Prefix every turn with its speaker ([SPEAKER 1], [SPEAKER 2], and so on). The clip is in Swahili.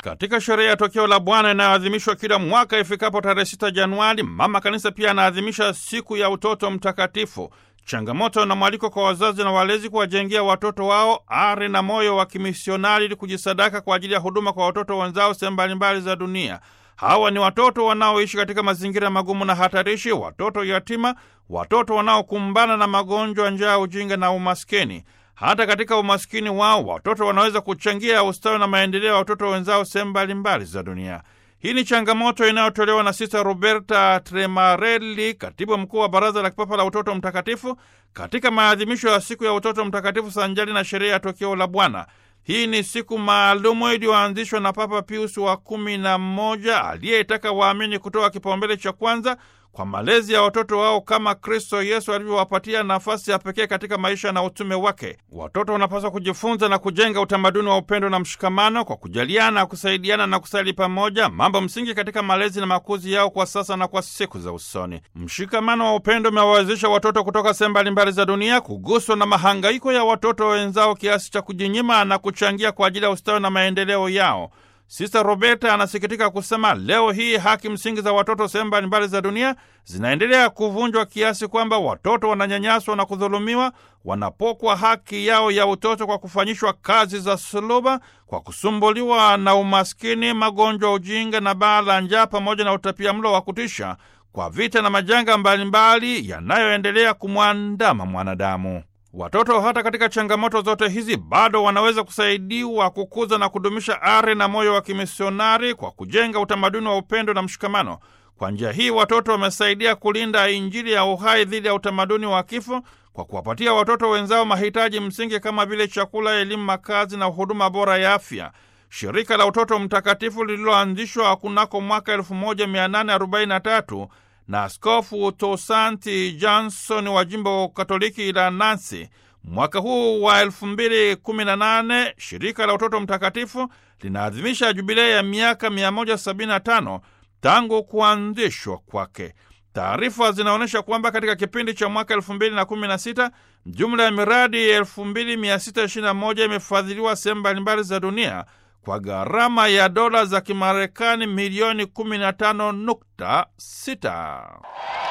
[SPEAKER 1] Katika sherehe ya tokeo la Bwana inayoadhimishwa kila mwaka ifikapo tarehe 6 Januari, Mama Kanisa pia anaadhimisha siku ya utoto mtakatifu. Changamoto na mwaliko kwa wazazi na walezi kuwajengea watoto wao ari na moyo wa kimisionari ili kujisadaka kwa ajili ya huduma kwa watoto wenzao sehemu mbalimbali za dunia. Hawa ni watoto wanaoishi katika mazingira magumu na hatarishi, watoto yatima, watoto wanaokumbana na magonjwa, njaa, ujinga na umaskini. Hata katika umaskini wao, watoto wanaweza kuchangia ustawi na maendeleo ya watoto wenzao sehemu mbalimbali za dunia. Hii ni changamoto inayotolewa na Sista Roberta Tremarelli, katibu mkuu wa Baraza la Kipapa la Utoto Mtakatifu, katika maadhimisho ya siku ya utoto mtakatifu sanjari na sherehe ya tokeo la Bwana. Hii ni siku maalumu iliyoanzishwa na Papa Pius wa 11 aliyetaka waamini kutoa kipaumbele cha kwanza kwa malezi ya watoto wao kama Kristo Yesu alivyowapatia nafasi ya pekee katika maisha na utume wake. Watoto wanapaswa kujifunza na kujenga utamaduni wa upendo na mshikamano kwa kujaliana, kusaidiana na kusali pamoja, mambo msingi katika malezi na makuzi yao kwa sasa na kwa siku za usoni. Mshikamano wa upendo umewawezesha watoto kutoka sehemu mbalimbali za dunia kuguswa na mahangaiko ya watoto wenzao kiasi cha kujinyima na kuchangia kwa ajili ya ustawi na maendeleo yao. Sista Roberta anasikitika kusema leo hii haki msingi za watoto sehemu mbalimbali za dunia zinaendelea kuvunjwa kiasi kwamba watoto wananyanyaswa na kudhulumiwa, wanapokwa haki yao ya utoto kwa kufanyishwa kazi za suluba, kwa kusumbuliwa na umaskini, magonjwa, ujinga na baa la njaa, pamoja na utapiamlo wa kutisha, kwa vita na majanga mbalimbali yanayoendelea kumwandama mwanadamu. Watoto hata katika changamoto zote hizi bado wanaweza kusaidiwa kukuza na kudumisha ari na moyo wa kimisionari kwa kujenga utamaduni wa upendo na mshikamano. Kwa njia hii watoto wamesaidia kulinda Injili ya uhai dhidi ya utamaduni wa kifo kwa kuwapatia watoto wenzao mahitaji msingi kama vile chakula, elimu, makazi na huduma bora ya afya. Shirika la Utoto Mtakatifu lililoanzishwa kunako mwaka 1843 na Askofu Tosanti Johnson wa jimbo Katoliki la Nancy. Mwaka huu wa 2018 shirika la Utoto Mtakatifu linaadhimisha jubilei ya miaka 175 tangu kuanzishwa kwake. Taarifa zinaonyesha kwamba katika kipindi cha mwaka 2016 jumla ya miradi 2621 imefadhiliwa sehemu mbalimbali za dunia kwa gharama ya dola za Kimarekani milioni 15.6.